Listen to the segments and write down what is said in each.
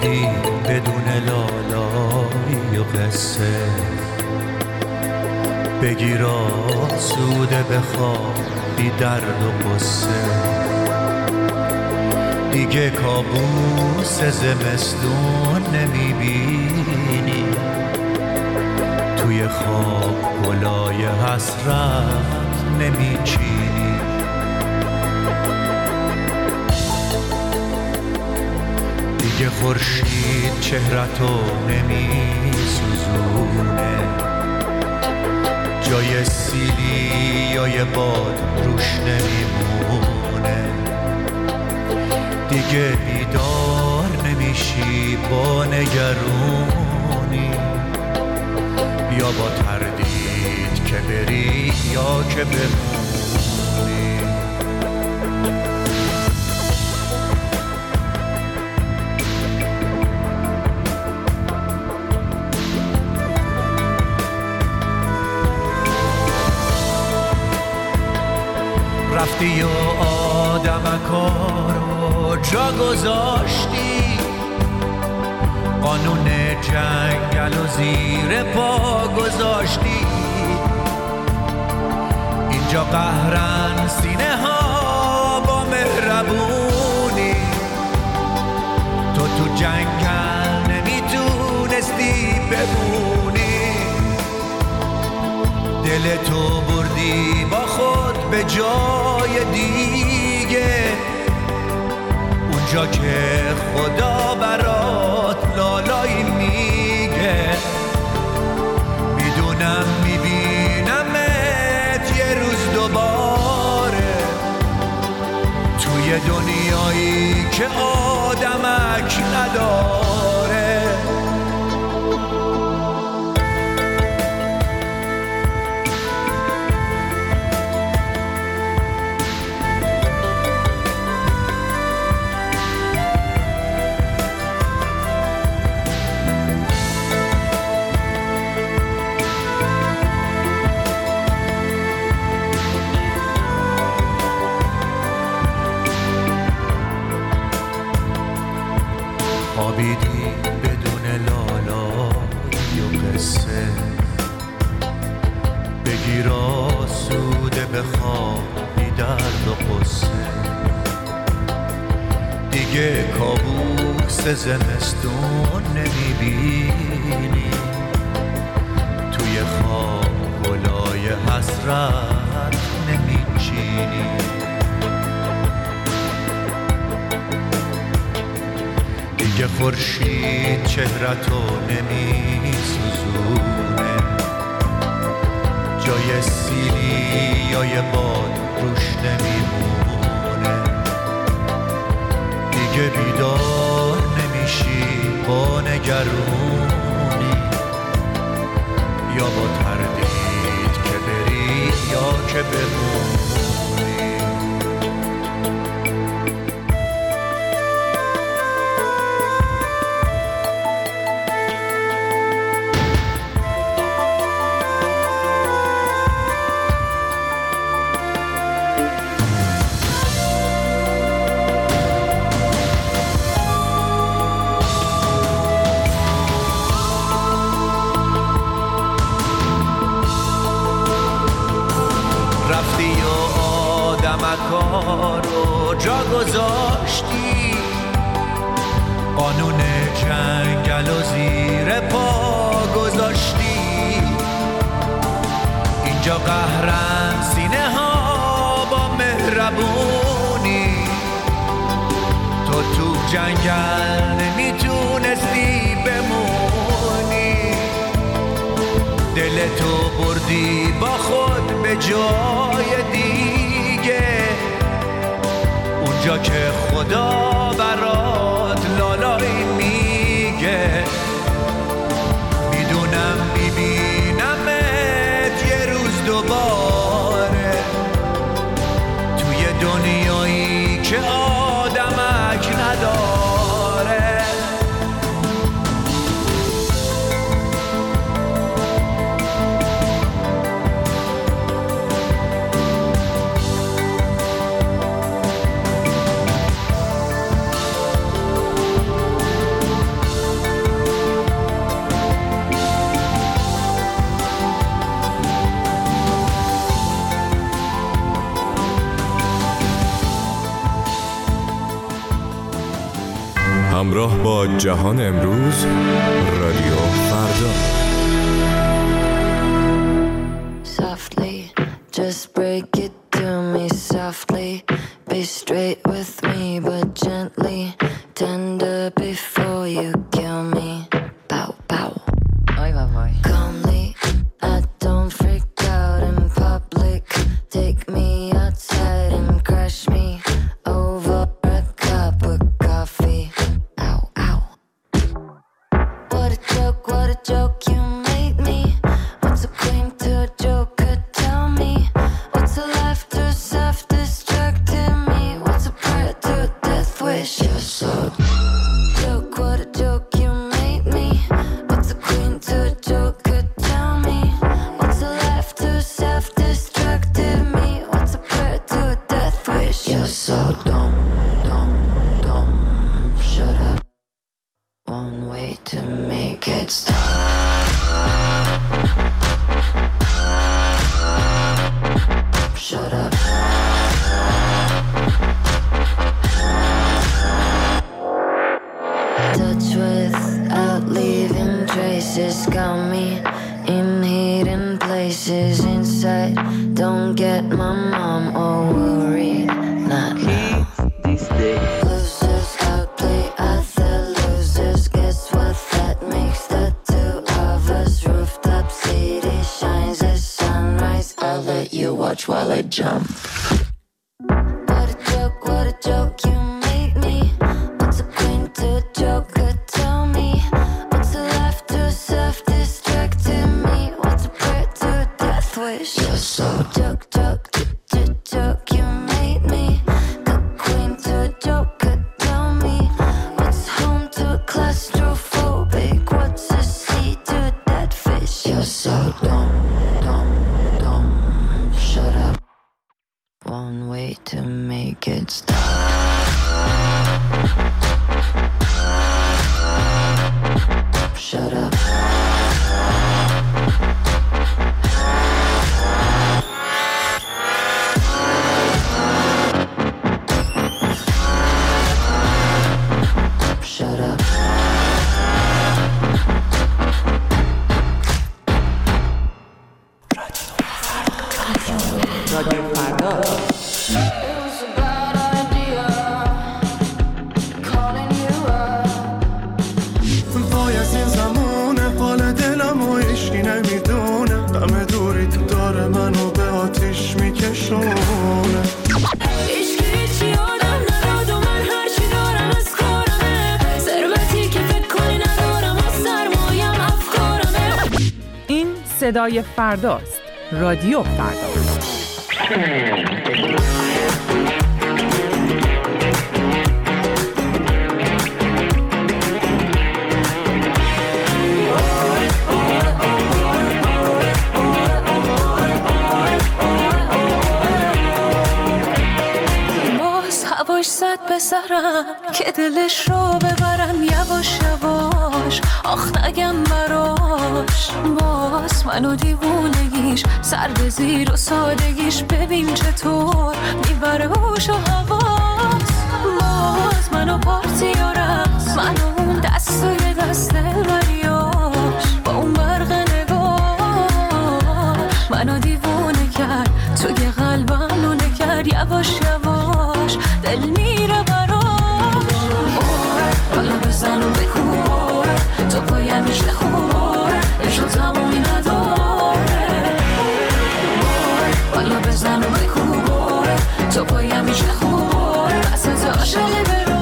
خوابیدی بدون لالای و قصه، بگیر آسوده بخواب بی درد و قصه. دیگه کابوس زمستون نمیبینی، توی خواب گلای حسرت نمیچینی. دیگه خورشید چهرتو نمیسوزونه، جای سیلی یا یه باد روش نمیمونه. دیگه بیدار نمیشی با نگرونی، یا با تردید که بری یا که بمونی. رفتی و آدمکارو جا گذاشتی، قانون جنگل و زیر پا گذاشتی. اینجا قهرن سینه ها با مهربونی، تو جنگل نمیتونستی بمونی. دل تو بردی با خود به جای دیگه، اونجا که خدا برات لالایی میگه. میدونم میبینمت یه روز دوباره، توی دنیایی که آدمک نداره. خوابیدی بدون لالای و قصه، بگیر آسوده بخواب بی درد و قصه. دیگه کابوس زمستون نمیبینی، توی خواب گلای حسرت نمیچینی. دیگه خورشید چهرتو نمیسوزونه، جای سیلی یا یه باد روش نمیمونه. دیگه بیدار نمیشی با نگرونی، یا با تردید که بری یا که بمونی. رفتی و آدمکارو جا گذاشتی، قانون جنگل و زیر پا گذاشتی. اینجا قهرن سینه ها با مهربونی، تو جنگل نمیتونستی بمونی. دل تو بردی با خود به جای دیگه، اونجا که خدا برات لالایی میگه. میدونم میبینمت یه روز دوباره، توی دنیایی که آدمک نداره. همراه با جهان امروز، رادیو فردا. Softly, just break it to me softly. Be straight with me, but gently. Tender before you kill me. Pow, pow. Oj, vad var. Calmly, I don't freak out in public. Take me outside and crush me over a cup of coffee. Ow, ow. What a joke you made me. What's a queen to a joker? Tell me. What's a life to self-destructing me? What's a prayer to a death wish? You're so joke, what a joke you made me. What's a queen to a joker? Tell me. What's a life to self-destructing me? What's a prayer to a death wish? You're so dumb, dumb, dumb. Shut up. One way to make it stop. Shut up. Touch without leaving traces. Got me in hidden places inside. Don't get my mom all worried. Not now. Losers outplay other losers. Guess what that makes the two of us? Rooftop city shines as sunrise. I'll let you watch while I jump. What a joke you made me. What's a queen to a joker? Tell me. What's a life to self-destructing me? What's a prayer to a death wish? You're so joke, you made me. Good queen to a joker, tell me. What's home to a claustrophobic? What's a sea to a dead fish? You're so dumb, dumb, dumb. Shut up. One way to make it stop. Shut up. Shut up. رادیو فردا. وای از این زمونه حال دلم و عشقی نمیدونه غم دوری تو داره منو به آتیش میکشونه هیچی آدم نداد و من هرچی دارم از کارمه ثروتی که فکر کنی ندارم و سرمایم افکارمه. این صدای فرداست. رادیو فردا. هواش زد به سرم که دلش رو ببرم یواش یواش. آخ نگم براش باز منو دیوونگیش سر به زیر و سادگیش ببین چطور میبره هوش و حواس. باز منو پارتی و رقص منو اون دست و یه دست دلبریاش با اون برق نگاه منو دیوونه کرد توی قلبم نونه کرد یواش یواش دل میره براش. حالا بزن و بکن تو پایم میشه خوب عشق تمومی نداره. حالا بزن و بکن تو پایم میشه خوب بس تا عاشق برو.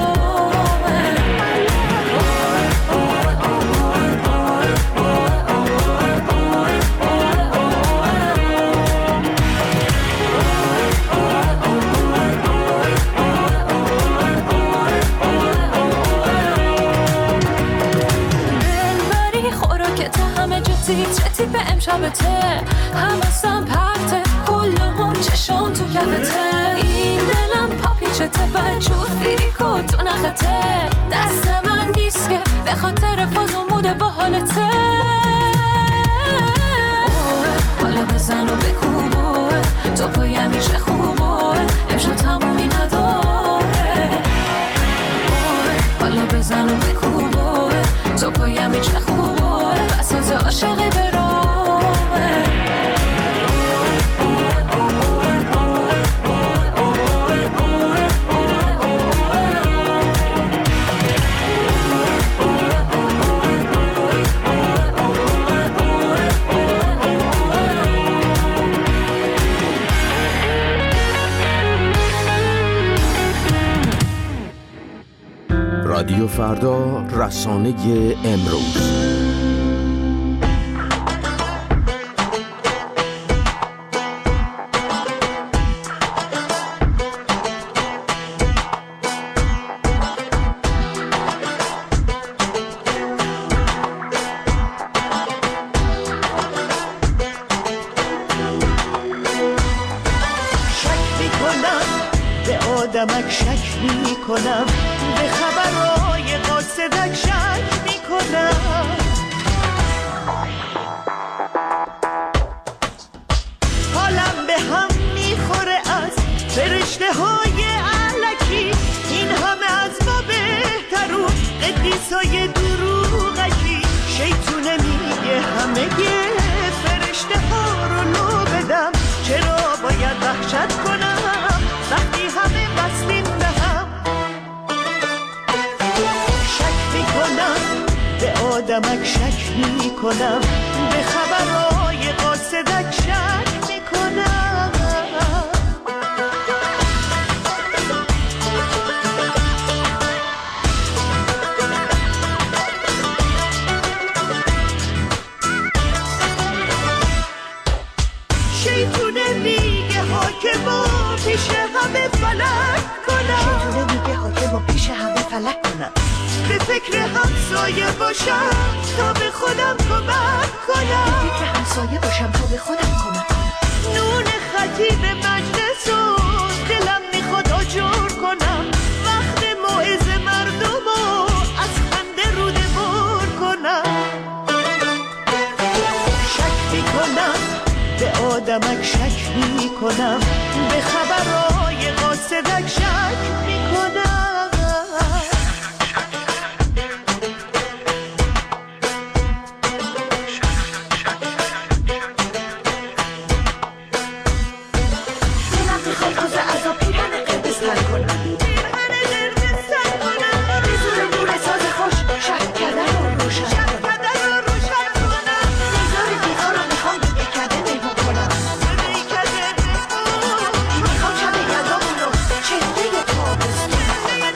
تیترتی به امشبته همسم پرته کلهم چشم تو کفته این دلم پاپیچته بجور فیریکو تو نخته دست من نیست که به خاطر فازموده با حالته. حالا بزن و بکوبه تو پایم میشه خوبه امشب تمومی نداره. حالا بزن رادیو فردا، رسانه امروز. آدمک شک می کنم، به خبرهای قاصدک شک می کنم. حالم به هم میخوره از فرشته های علکی، این همه از ما بهترون قدیسای دروغکی. شیطونه میگه همه فرشته ها رو لو بدم، چرا باید وحشت کنم وقتی همه بستیم به هم. شک میکنم به آدمک شک میکنم، به خبرهای قاصدک شک میکنم. شیطونه میگه حاکما پیش همه فلک کنم، شیطونه میگه حاکما پیش همه فلک کنم. به فکر همسایه باشم تا به خودم کمک کنم، به فکر همسایه باشم تا به خودم کمک کنم. نون خطیب مجلس و دلم میخواد آجر کنم، وقت موعظه مردم و از خنده روده بر کنم. شک میکنم به آدمک شک میکنم، به خبرهای قاصدک شک میکنم. دلم میخواد روز عذاب پیرهن قرمز تر کنم، پیرهن قرمز تر کنم. به زور نور ساز خوش شب کردن رو روشن کنم. نزار دیوار رو میخوام به میکده مهمون کنم، به میکده میخوام شب یلدامون رو چهره تابستون.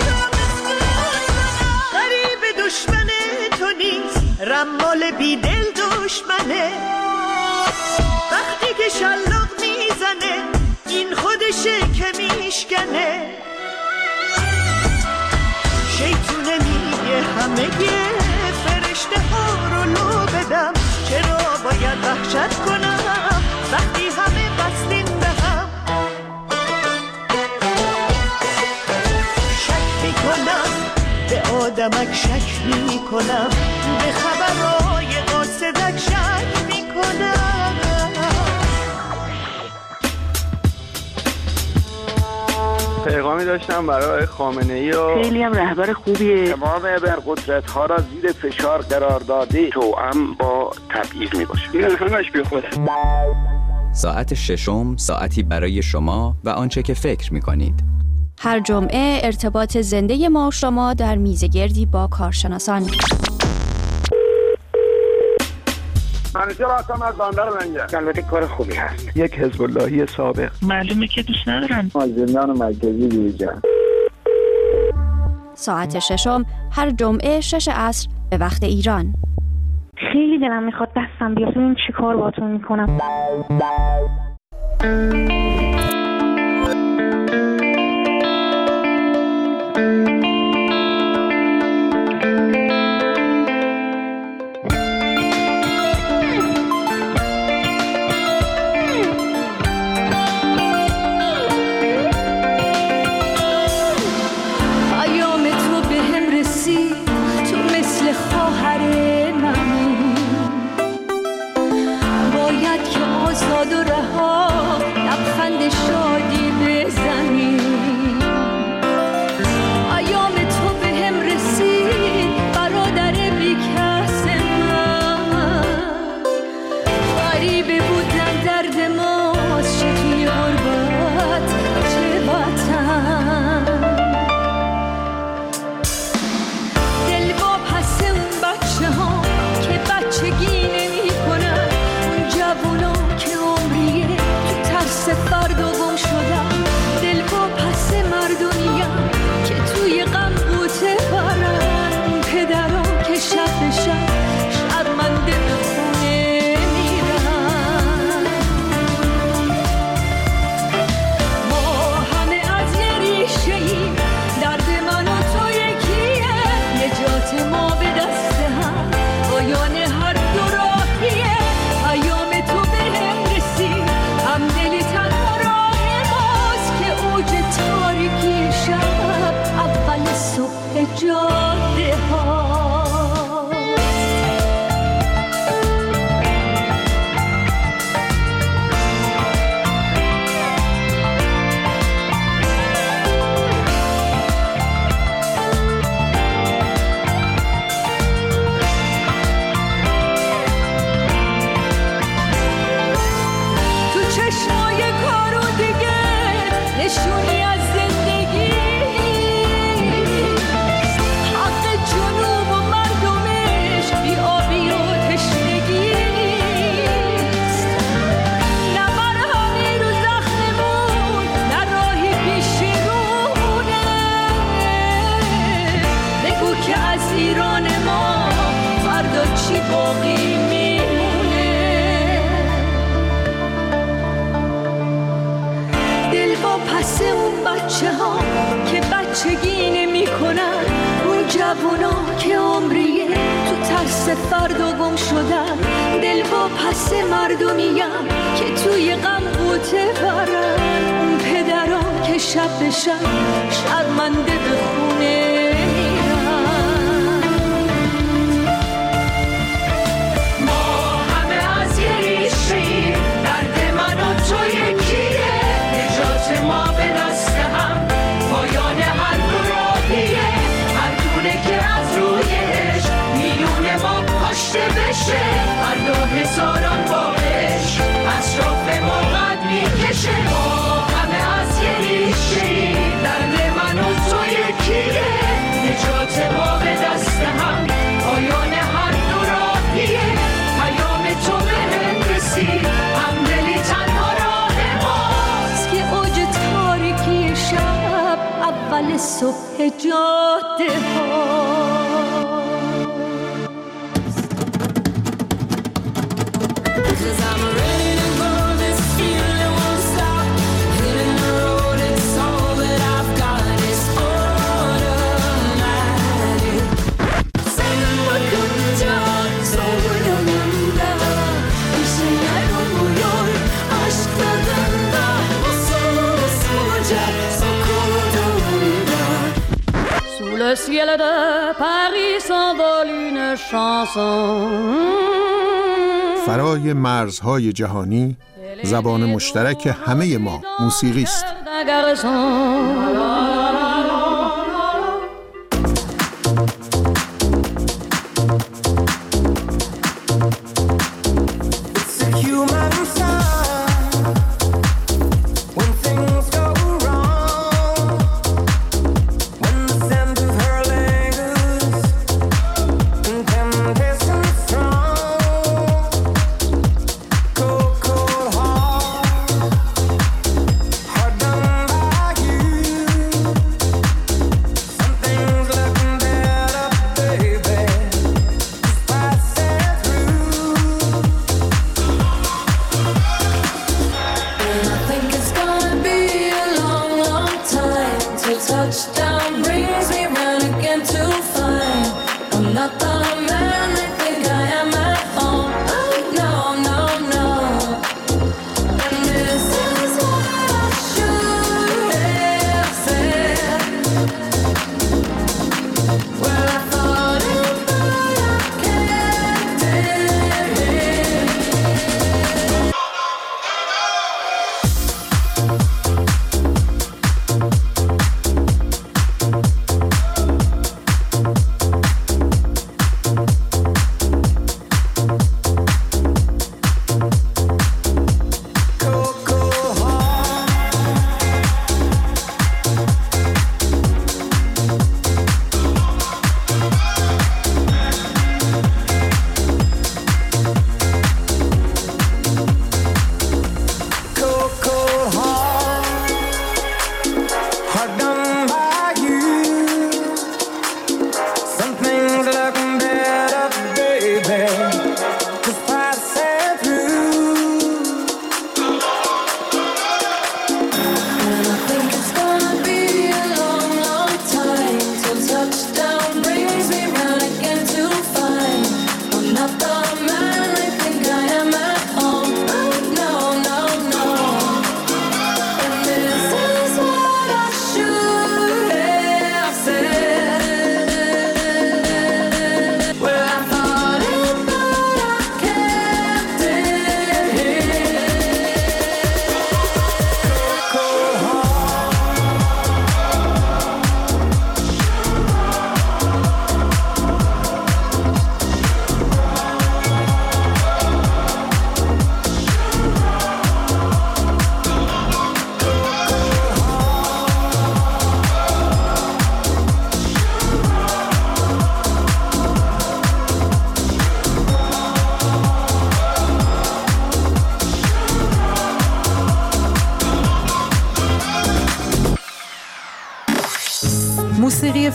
غریب دشمن تو نیست، رمال بیدل دشمنه. وقتی که شلاق میزنه این خودشه که میشکنه. شیطونه میگه همه فرشته ها رو لو بدم، چرا باید وحشت کنم وقتی همه بستیم به هم. شک میکنم به آدمک شک میکنم، به خبرهای قاصدک شک میکنم. پیغامی داشتم برای خامنه‌ای و خیلی هم رهبر خوبیه. تمام ابرقدرت‌ها را زیر فشار قرار داده، توأم با تبعیض میباشه. این همش بی خوده. ساعت ششم، ساعتی برای شما و آنچه که فکر میکنید. هر جمعه ارتباط زنده ما و شما در میزگردی با کارشناسان. منیجر هستم از بندر منجر. البته کار خوبی هست. یک حزب اللهی سابق. معلومه که دوست ندارن. از زندان مرکزی بیرون. ساعت ششم هر جمعه 6 عصر به وقت ایران. خیلی دلم میخواد دستم بیاد ببین چی کار باهاتون میکنم. جاده ها. نشونی از زندگی، حق جنوب و مردمش بی آبی و تشنگی نیست. نه مرهمی رو زخممون، نه راهی پیش رونه. بگو که از ایران ما فردا چی باقی میمونه. دل با پس اون بچه ها که بچگی نمی کنن، اون جوونا که عمریه تو ترس فردا گم شدن. دل با پس مردمیم که توی غم غوطه برن، اون پدران که شب به شب شرمنده به خونه میرن. ما همه از یه ریشه‌ایم، درد من و تو یکیه. نجات ما به دست هم، پایان هر دو راهیه. هر دونه که از رویش میلیون ما کاشته بشه. هر 2000 باش اطراف ما قد میکشه. ما همه از یه ریشه‌ایم، درد من و تو یکیه. نجات ما به دست هم، پایان هر دو راهیه. پیام تو بهم رسید، همدلی تنها راه ماست که اوج تاریکی شب اول صبح جاده ها. Le ciel de Paris s'envole une chanson. فرای مرزهای جهانی، زبان مشترک همه ما موسیقی است.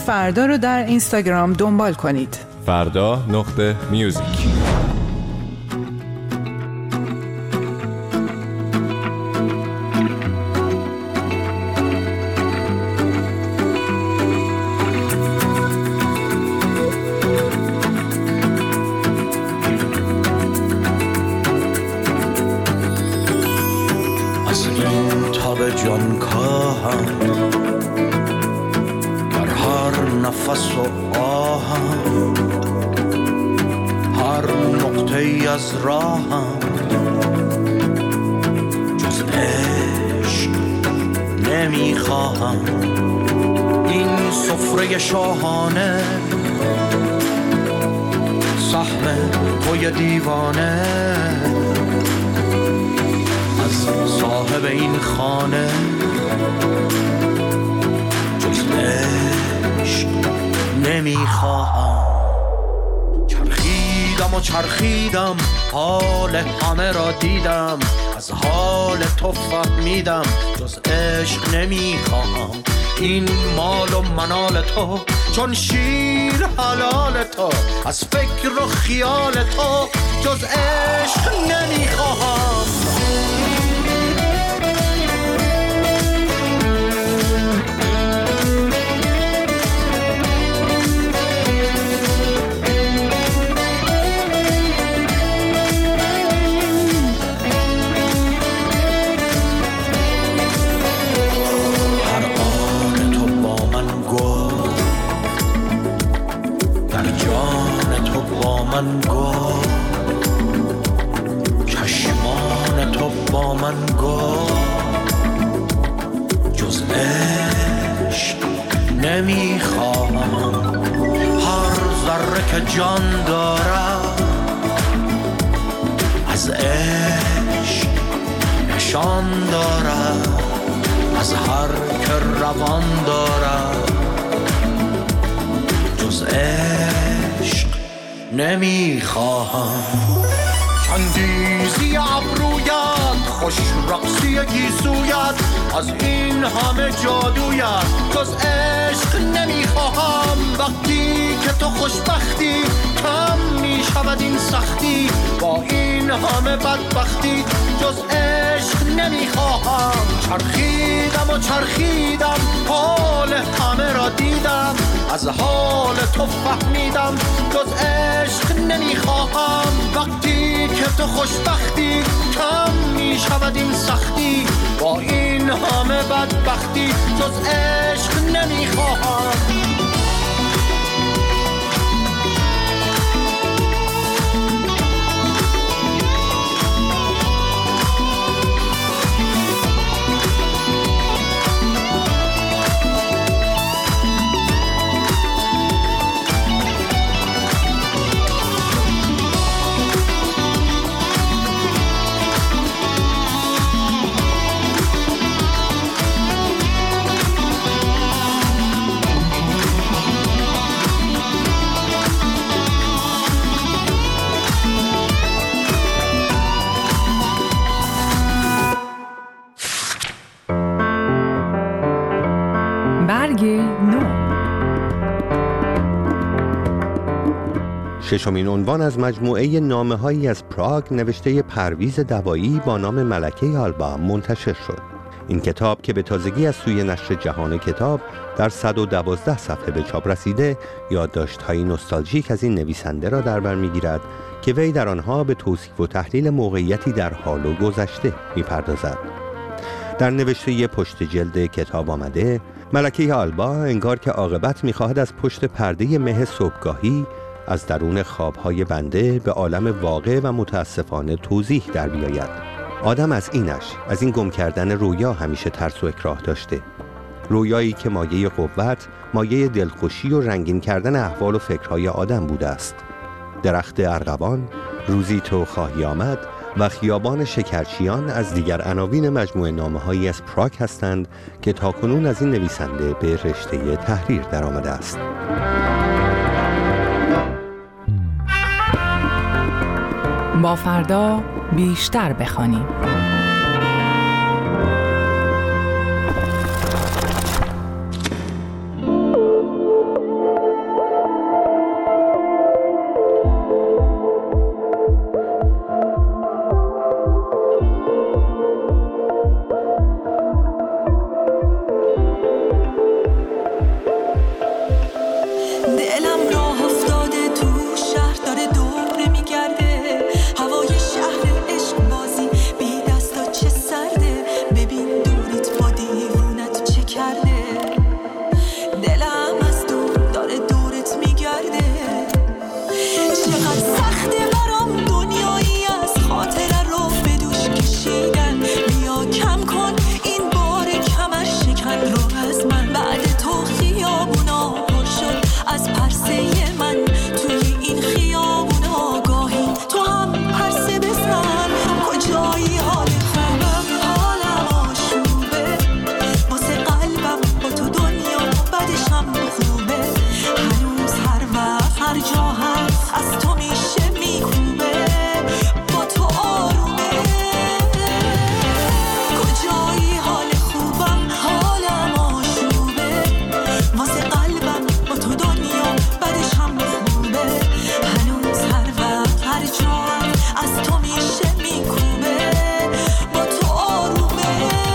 فردا رو در اینستاگرام دنبال کنید. فردا.music. جان کاهم در هر نفس و آهم، هر نقطه ای از راهم، جز عشق نمیخواهم. این سفره شاهانه سهم توی دیوانه، از صاحب این خانه جز عشق نمیخواهم. چرخیدم و چرخیدم، حال همه را دیدم، از حال تو فهمیدم جز عشق نمیخواهم. این مال و منال تو چون شیر حلال تو، از فکر و خیال تو جز عشق نمیخواهم. من گفت چشمان تو با من گفت جز عشق نمیخواهم. هر ذره که جان دارم از عشق نشان دارم، از هر که روان دارم جز عشق نمیخواهم. چندیزی ابرویت، خوش رقصی گیسویت، از این همه جادویت جز عشق نمیخواهم. وقتی که تو خوشبختی کم میشود این سختی، با این همه بدبختی جز عشق نمیخواهم. چرخیدم و چرخیدم، حال همه را دیدم، از حال تو فهمیدم جز عشق نمیخواهم. وقتی که تو خوشبختی کم میشود این سختی، با این همه بدبختی جز عشق نمیخواهم. ششمین عنوان از مجموعه نامه‌هایی از پراگ نوشته پرویز دوایی با نام ملکه آلبا منتشر شد. این کتاب که به تازگی از سوی نشر جهان کتاب در 112 صفحه به چاپ رسیده، یادداشت‌های نوستالژیک از این نویسنده را در بر می‌گیرد که وی در آنها به توصیف و تحلیل موقعیتی در حال و گذشته می‌پردازد. در نوشته پشت جلد کتاب آمده، ملکه آلبا انگار که عاقبت می‌خواهد از پشت پرده مه صبحگاهی از درون خوابهای بنده به عالم واقع و متاسفانه توضیح در بیاید. آدم از این گم کردن رویا همیشه ترس و اکراه داشته. رویایی که مایه قوت، مایه دلخوشی و رنگین کردن احوال و فکرهای آدم بوده است. درخت ارغوان، روزی تو خواهی آمد و خیابان شکرچیان از دیگر عناوین مجموعه نامه‌هایی از پراگ هستند که تاکنون از این نویسنده به رشته تحریر در آمده است. با فردا بیشتر بخوانیم. دلم راه افتاده تو شهر داره دوره میگرده، هوای شهر عشق بازی بی دستا چه سرده، ببین دورت با دیوونت چه کرده، دلم از دور داره دورت میگرده. چقدر سخته برام دنیایی از خاطره رو به دوش کشیدن، بیا کم کن این بار کمر شکن رو از من، بعد تو خیابونا پر شد از پرسه من، توی این خیابونا گاهی تو هم پرسه بزن، کجایی حال خوبم حالم آشوبه، واسه قلبم با تو دنیا بعدش هم خوبه، هنوز هر وقت هر جا هست از تو میشه میکوبه، با تو آرومه، کجایی حال خوبم حالم آشوبه، واسه قلبم با تو دنیا بعدش هم خوبه، هنوز هر وقت هر جا هست از تو میشه میکوبه، با تو آرومه.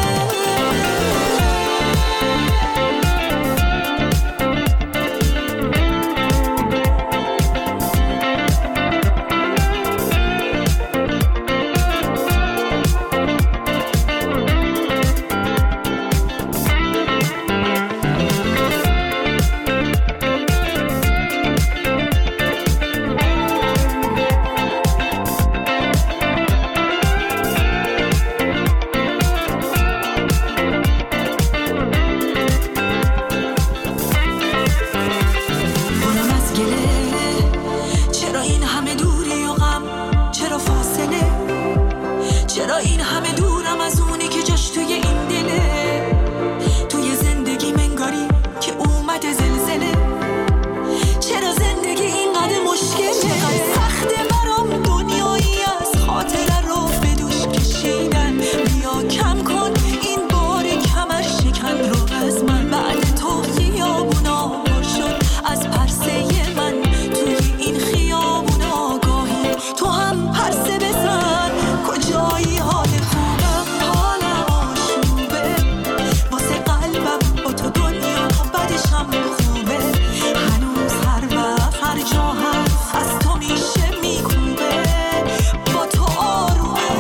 برم از گله، چرا این همه دوری و غم، چرا فاصله، چرا این همه دورم از اونی که جاش توی این دله، توی زندگی منگاری که اومده زلزله، چرا زندگی اینقدر مشکله، چقدر سخته برام دنیایی از خاطره رو به دوش کشیدن، بیا کم کن این بار کمر شکن رو از من، بعد تو خیابونا پر شد از پرسه من، توی این خیابونا گاهی تو هم پرسه بزن، کجایی حال خوبم حالم آشوبه، واسه قلبم با تو دنیا بعدش هم خوبه، هنوز هر وقت هر جا هست از تو میشه میکوبه، با تو آرومه،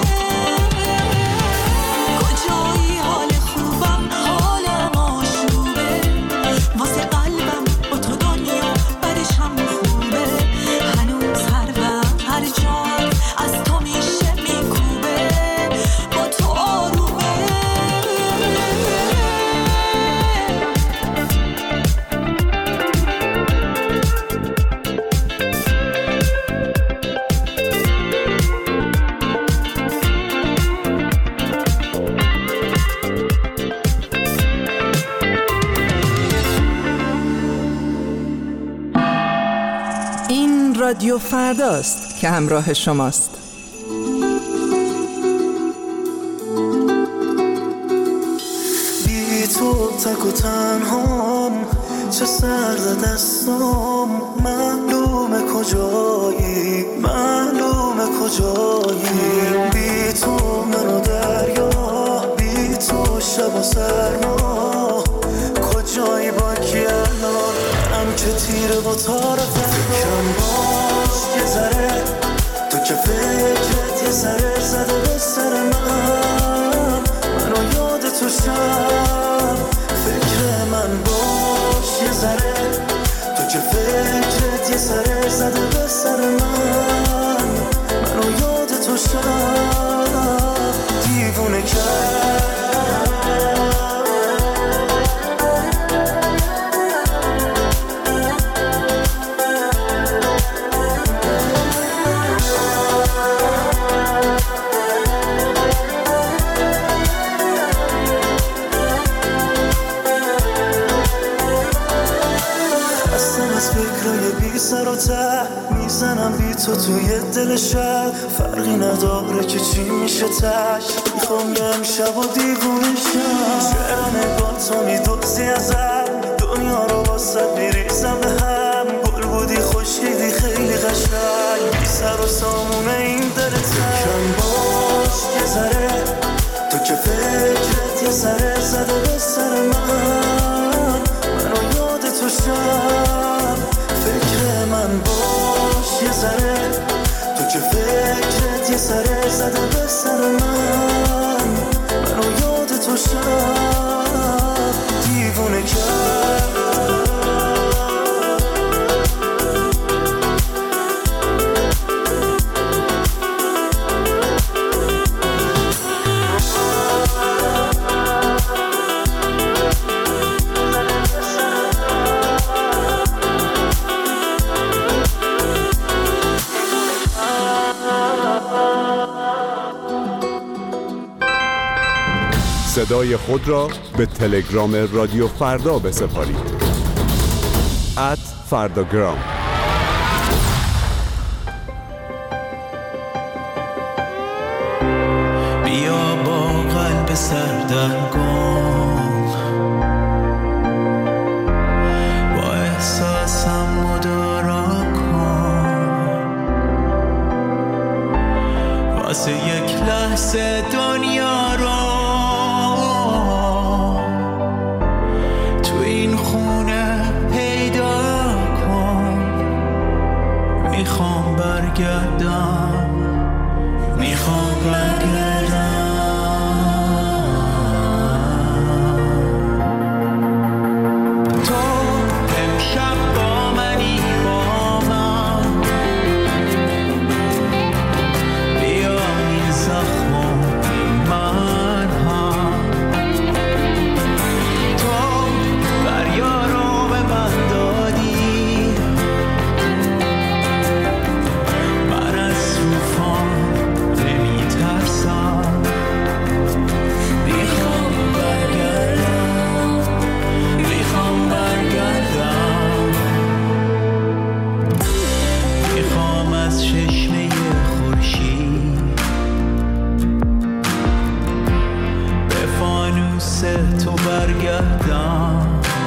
کجایی حال خوبم حالم آشوبه، واسه قلبم با تو دنیا بعدش هم خوبه، هنوز هر وقت هر جا هست از تو میشه میکوبه، با تو آرومه. این رادیو فرداست که همراه شماست. بی تو تک و تنهام، چه سرد دستام، معلومه کجایی، معلومه کجایی، بی تو منو دریا، بی تو شب و سرما، کجایی با کی الان، هم که تیره و تار فکرم باش یه ذره، تو که فکرت یه ذره زده به سر من، منو یاد تو شب، فکر من باش یه ذره، تو که فکرت یه ذره زده به سر من، منو یاد تو شب، دیوونه کرد. سر و ته میزنم بی تو توی دل شب، فرقی نداره که چی میشه تش، میخوام یه امشب و دیوونه شم، چرا نگاه تو میدوزی ازم، دنیا رو واسه میریزم به هم، گل بودی خوشیدی خیلی قشنگ، بی سر و سامونه این دلت کم باش یه ذره، تو که فکرت یه ذره زده به سر من، منو یاد تو شب، صدای خود را به تلگرام رادیو فردا بسپارید. @فرداگرام. بیا با قلب سردرگم با احساسم مدارا کن، واسه یک لحظه دنیا رو تو این خونه پیدا کن. میخوام برگردم، میخوام برگردم. تو امشب با منی، با من بیا این زخمو من هم. تو دریا رو به من دادی، من از طوفان نمیترسم. میخوام برگردم، میخوام برگردم. میخوام از چشمه خورشید به فانوس تو برگردم.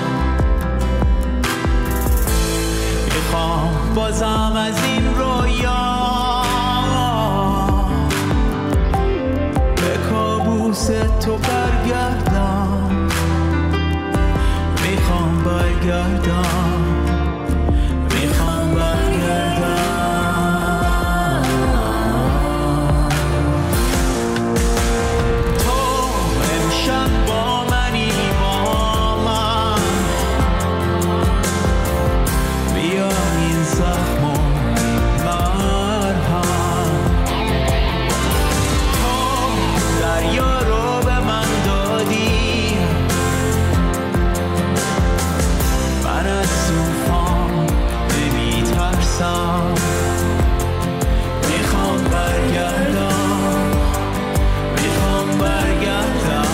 میخوام بازم از این رویا به کابوس تو برگردم. میخوام برگردم، میخوام برگردم. تو امشب با منی، با من بیا این زخمو مرهم. تو دریا رو به من دادی، من از طوفان نمیترسم. میخوام برگردم، میخوام برگردم.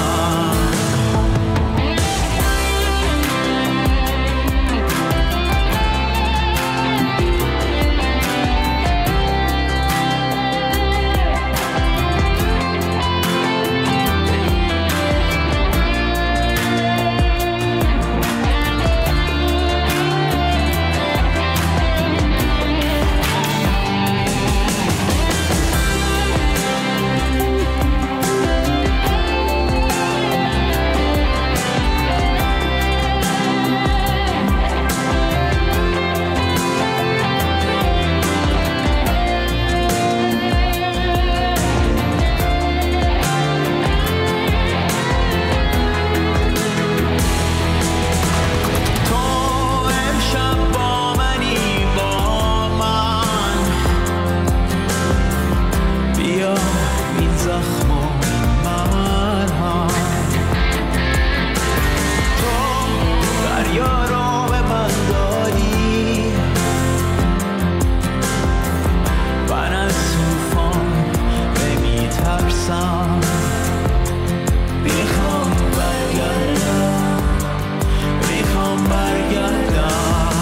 تو امشب با منی، با من بیا این زخمو مرهم. تو دریا رو به من دادی، من از طوفان نمیترسم. میخوام برگردم، میخوام برگردم.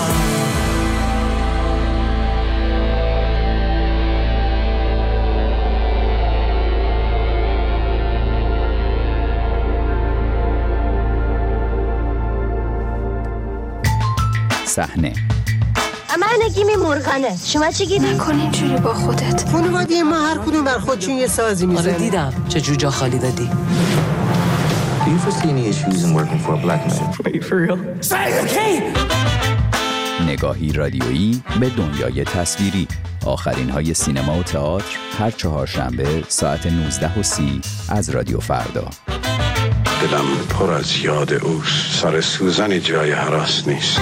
صحنه من نگیمی مرغنه، شما چی گیری؟ نکن اینجوری با خودت. خانواده ما هر کدوم بر خودشون یه سازی میزنه. آره دیدم چه جور جا خالی دادی. Do you foresee any issues in working for a black man? Wait, for real? Say okay! نگاهی رادیویی به دنیای تصویری. آخرین های سینما و تئاتر هر چهارشنبه ساعت 19:30 از رادیو فردا. دلم پر از یاد اوست، سر سوزن جای هراس نیست.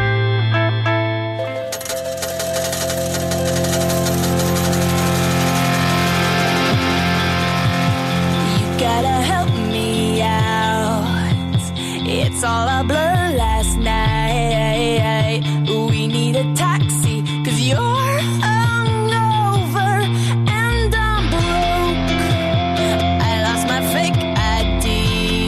It's all a blur last night. We need a taxi, 'cause you're hungover and I'm broke. I lost my fake ID.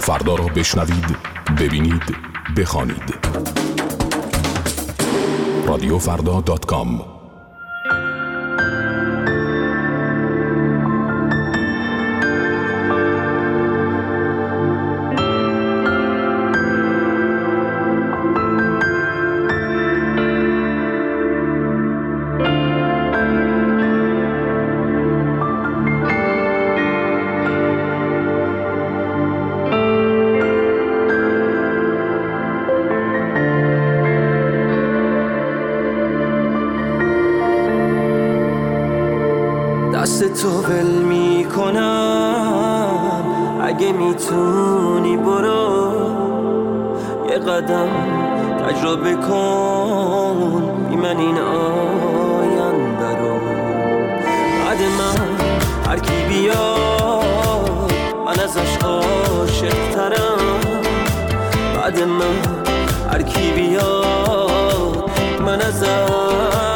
فردا را بشنوید، ببینید، بخوانید. رادیوفردا.com. دست تو ول میکنم، اگه میتونی برو یه قدم تجربه کن بی من این آینده رو. بعد من هر کی بیاد من ازش عاشق ترم، بعد من هر کی بیاد من ازش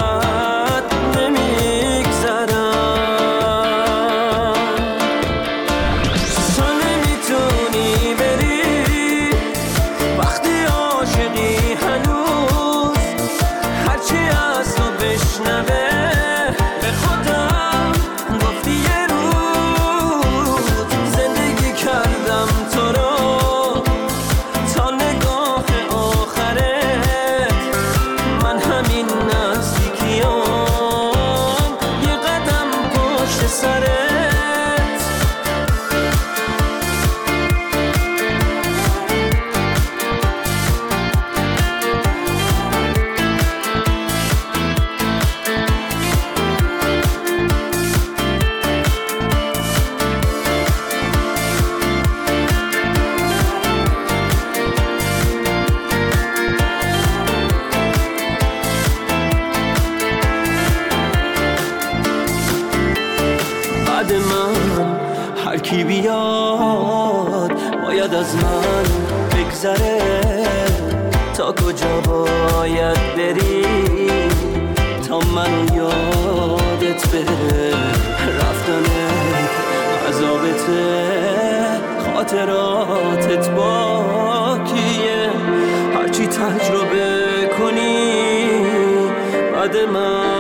کی بیاد باید از من بگذره، تا کجا باید بری تا منو یادت بره. رفتنت عذابته، خاطراتت باکیه، هرچی تجربه کنی بعد من